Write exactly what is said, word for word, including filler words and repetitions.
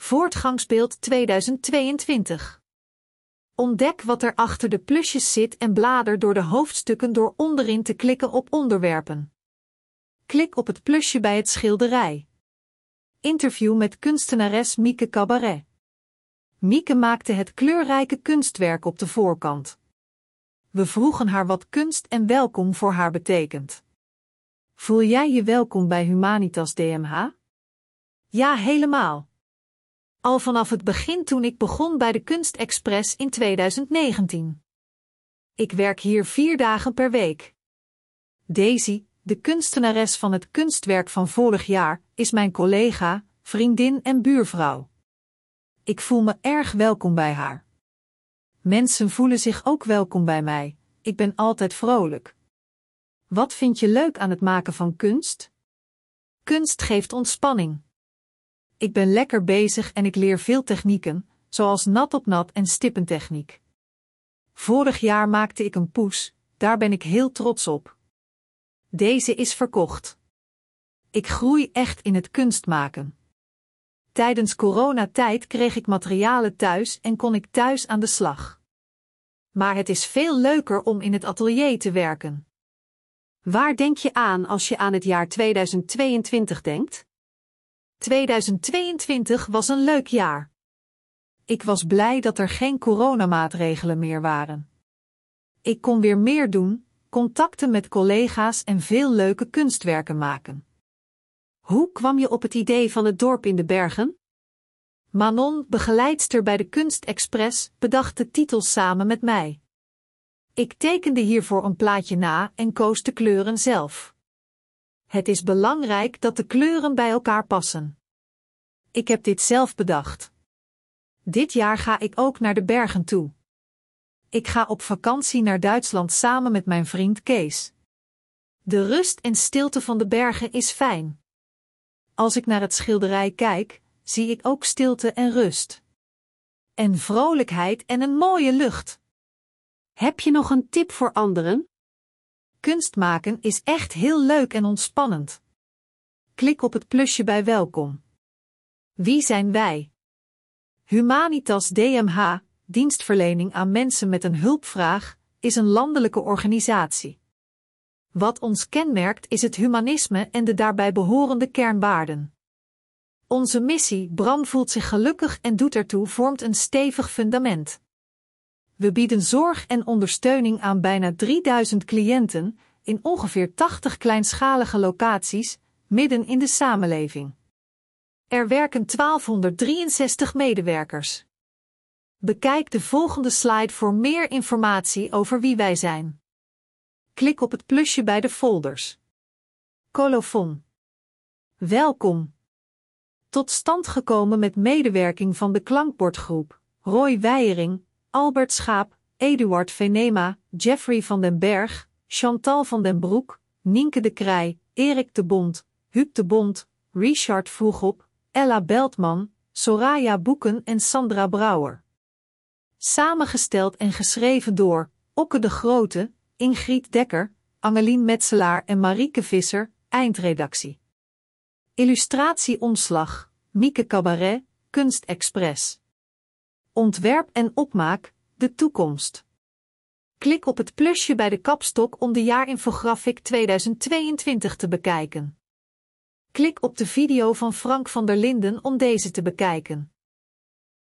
Voortgangsbeeld tweeduizend tweeëntwintig. Ontdek wat er achter de plusjes zit en blader door de hoofdstukken door onderin te klikken op onderwerpen. Klik op het plusje bij het schilderij. Interview met kunstenares Mieke Cabaret. Mieke maakte het kleurrijke kunstwerk op de voorkant. We vroegen haar wat kunst en welkom voor haar betekent. Voel jij je welkom bij Humanitas D M H? Ja, helemaal. Al vanaf het begin toen ik begon bij de Kunstexpress in tweeduizend negentien. Ik werk hier vier dagen per week. Daisy, de kunstenares van het kunstwerk van vorig jaar, is mijn collega, vriendin en buurvrouw. Ik voel me erg welkom bij haar. Mensen voelen zich ook welkom bij mij. Ik ben altijd vrolijk. Wat vind je leuk aan het maken van kunst? Kunst geeft ontspanning. Ik ben lekker bezig en ik leer veel technieken, zoals nat op nat en stippentechniek. Vorig jaar maakte ik een poes, daar ben ik heel trots op. Deze is verkocht. Ik groei echt in het kunstmaken. Tijdens coronatijd kreeg ik materialen thuis en kon ik thuis aan de slag. Maar het is veel leuker om in het atelier te werken. Waar denk je aan als je aan het jaar tweeduizend tweeëntwintig denkt? tweeduizend tweeëntwintig was een leuk jaar. Ik was blij dat er geen coronamaatregelen meer waren. Ik kon weer meer doen, contacten met collega's en veel leuke kunstwerken maken. Hoe kwam je op het idee van het dorp in de bergen? Manon, begeleidster bij de Kunstexpress, bedacht de titels samen met mij. Ik tekende hiervoor een plaatje na en koos de kleuren zelf. Het is belangrijk dat de kleuren bij elkaar passen. Ik heb dit zelf bedacht. Dit jaar ga ik ook naar de bergen toe. Ik ga op vakantie naar Duitsland samen met mijn vriend Kees. De rust en stilte van de bergen is fijn. Als ik naar het schilderij kijk, zie ik ook stilte en rust. En vrolijkheid en een mooie lucht. Heb je nog een tip voor anderen? Kunst maken is echt heel leuk en ontspannend. Klik op het plusje bij welkom. Wie zijn wij? Humanitas D M H, dienstverlening aan mensen met een hulpvraag, is een landelijke organisatie. Wat ons kenmerkt is het humanisme en de daarbij behorende kernwaarden. Onze missie, Bram voelt zich gelukkig en doet ertoe, vormt een stevig fundament. We bieden zorg en ondersteuning aan bijna drieduizend cliënten in ongeveer tachtig kleinschalige locaties, midden in de samenleving. Er werken twaalfhonderddrieënzestig medewerkers. Bekijk de volgende slide voor meer informatie over wie wij zijn. Klik op het plusje bij de folders. Colofon. Welkom. Tot stand gekomen met medewerking van de klankbordgroep, Roy Weijering, Albert Schaap, Eduard Venema, Jeffrey van den Berg, Chantal van den Broek, Nienke de Krij, Erik de Bond, Huub de Bond, Richard Vroegop, Ella Beltman, Soraya Boeken en Sandra Brouwer. Samengesteld en geschreven door Okke de Grote, Ingrid Dekker, Angelien Metselaar en Marieke Visser, eindredactie. Illustratie-omslag, Mieke Cabaret, Kunstexpress. Ontwerp en opmaak, de toekomst. Klik op het plusje bij de kapstok om de jaarinfografiek tweeduizend tweeëntwintig te bekijken. Klik op de video van Frank van der Linden om deze te bekijken.